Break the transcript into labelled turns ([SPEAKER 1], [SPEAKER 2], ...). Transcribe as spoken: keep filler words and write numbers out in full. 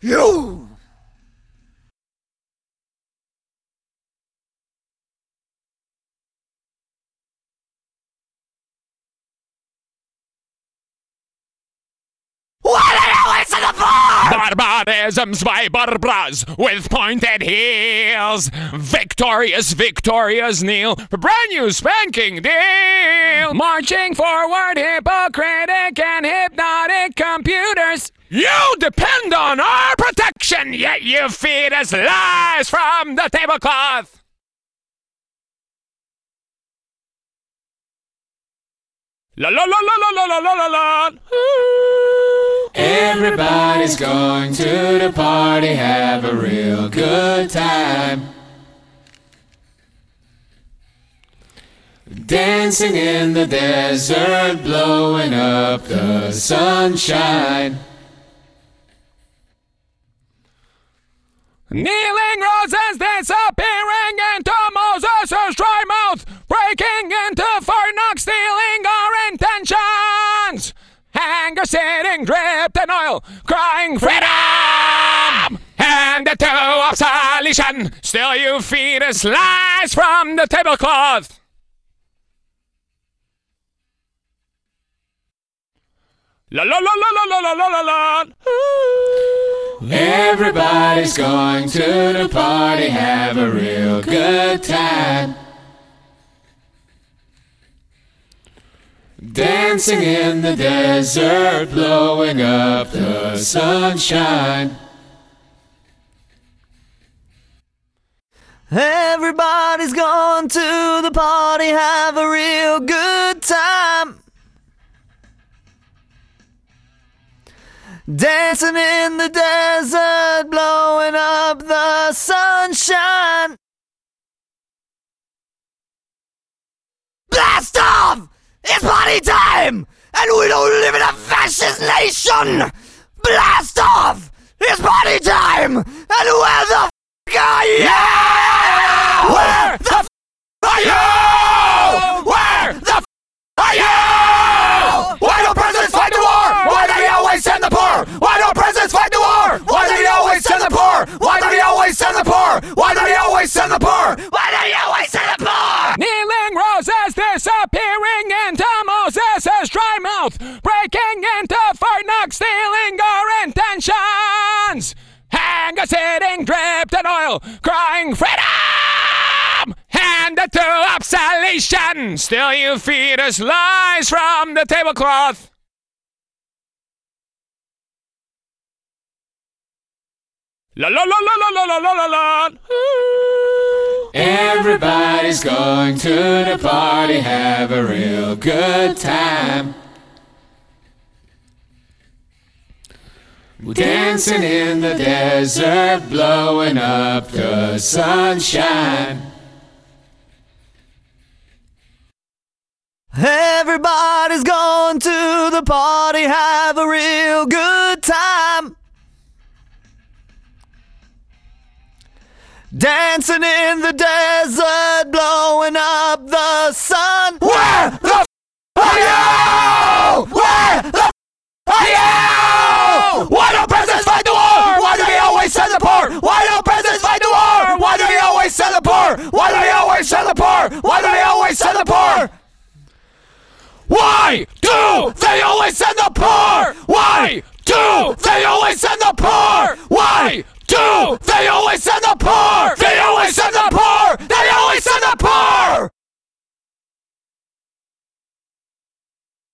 [SPEAKER 1] You! What are you always in the bar?
[SPEAKER 2] Barbarisms by Barbras with pointed heels. Victorious, victorious kneel for brand new spanking deal. Marching forward, hypocritic and hypnotic computers. You depend on our protection, yet you feed us lies from the tablecloth. La la la la la la la la la.
[SPEAKER 3] Everybody's going to the party, have a real good time. Dancing in the desert, blowing up the sunshine.
[SPEAKER 2] Kneeling roses disappearing into Moses' dry mouth, breaking into Fort Knox, stealing our intentions. Anger sitting dripped in oil, crying freedom! Handed to obsolescence, still you feed us lies from the tablecloth. La la la la la la la la la.
[SPEAKER 3] Everybody's going to the party, have a real good time. Dancing in the desert, blowing up the sunshine.
[SPEAKER 1] Everybody's going to the party, have a real good time. Dancing in the desert, blowing up the sunshine. Blast off! It's party time! And we don't live in a fascist nation! Blast off! It's party time! And where the f*** are you?
[SPEAKER 2] Yeah! Where the f*** are you? Where the f*** are you? Why don't presidents fight the war? Why do they always send the poor? Why don't presidents fight the war? Why do they always send the poor? Why do they always send the poor? Why do they always send the poor?
[SPEAKER 1] Why do you always send the poor?
[SPEAKER 2] Kneeling roses disappearing into Moses' dry mouth, breaking into Fort Knox, stealing our intentions. Anger sitting dripped in oil, crying freedom! Handed to obsolescence, still you feed us lies from the tablecloth. La la la la la la la la la.
[SPEAKER 3] Everybody's going to the party, have a real good time. Dancing in the desert, blowing up the sunshine.
[SPEAKER 1] Everybody's going to the party, have a real good time. Dancing in the desert, blowing up the sun.
[SPEAKER 2] Where the f*** are you? Where the f*** are you? Why don't presidents fight the war? Why do they always send the poor? Why don't presidents fight the war? Why do they always send the poor? Why do they always send the poor? Why do they always send the poor? Why do they always send the poor? Why do they always send the poor? Why do they always send the poor? They always